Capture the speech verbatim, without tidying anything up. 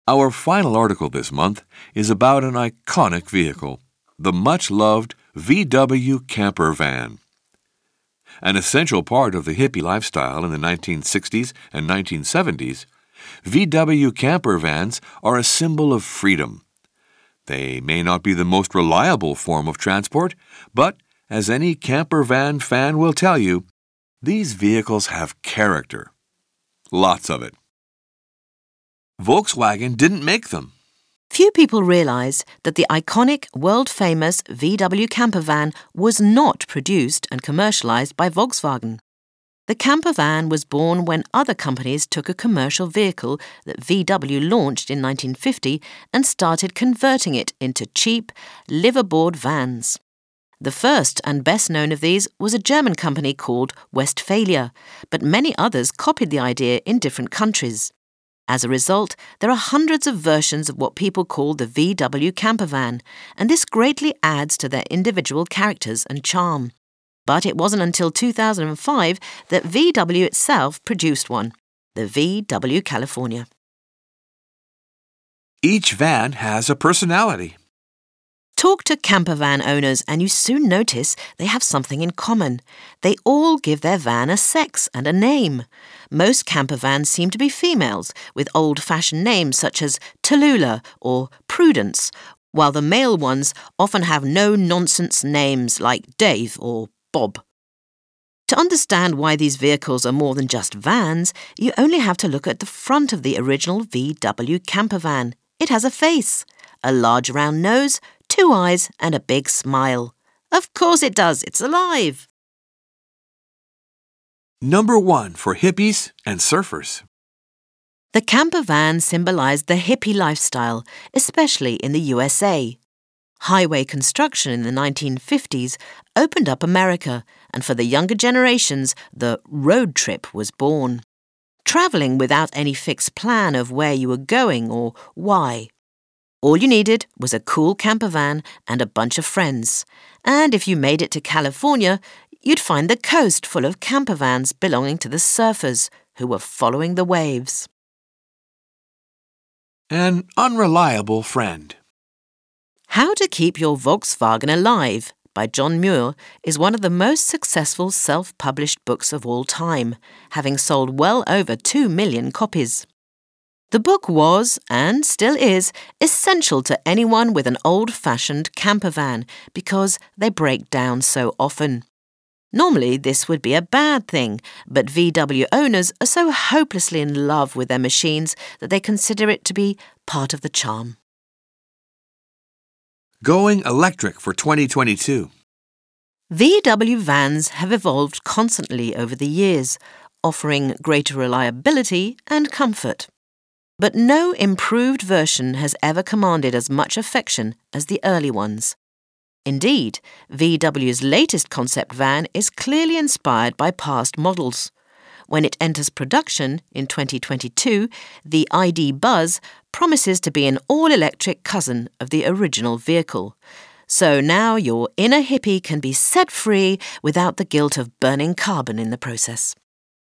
Our final article this month is about an iconic vehicle, the much-loved V W camper van. An essential part of the hippie lifestyle in the nineteen sixties and nineteen seventies, V W camper vans are a symbol of freedom. They may not be the most reliable form of transport, but as any camper van fan will tell you, these vehicles have character. Lots of it. Volkswagen didn't make them. Few people realize that the iconic, world-famous V W camper van was not produced and commercialized by Volkswagen. The camper van was born when other companies took a commercial vehicle that V W launched in nineteen fifty and started converting it into cheap, liveaboard vans. The first and best known of these was a German company called Westfalia, but many others copied the idea in different countries. As a result, there are hundreds of versions of what people call the V W camper van, and this greatly adds to their individual characters and charm. But it wasn't until two thousand five that V W itself produced one, the V W California. Each van has a personality. Talk to camper van owners and you soon notice they have something in common. They all give their van a sex and a name. Most camper vans seem to be females, with old-fashioned names such as Tallulah or Prudence, while the male ones often have no-nonsense names like Dave or Bob. To understand why these vehicles are more than just vans, you only have to look at the front of the original V W camper van. It has a face, a large round nose, two eyes and a big smile. Of course it does, it's alive. Number one for hippies and surfers. The camper van symbolized the hippie lifestyle, especially in the U S A. Highway construction in the nineteen fifties opened up America, and for the younger generations, the road trip was born. Traveling without any fixed plan of where you were going or why. All you needed was a cool camper van and a bunch of friends. And if you made it to California, you'd find the coast full of camper vans belonging to the surfers who were following the waves. An unreliable friend. How to Keep Your Volkswagen Alive by John Muir is one of the most successful self-published books of all time, having sold well over two million copies. The book was, and still is, essential to anyone with an old-fashioned camper van because they break down so often. Normally, this would be a bad thing, but V W owners are so hopelessly in love with their machines that they consider it to be part of the charm. Going electric for twenty twenty-two. V W vans have evolved constantly over the years, offering greater reliability and comfort. But no improved version has ever commanded as much affection as the early ones. Indeed, V W's latest concept van is clearly inspired by past models. When it enters production in twenty twenty-two, the I D Buzz promises to be an all-electric cousin of the original vehicle. So now your inner hippie can be set free without the guilt of burning carbon in the process.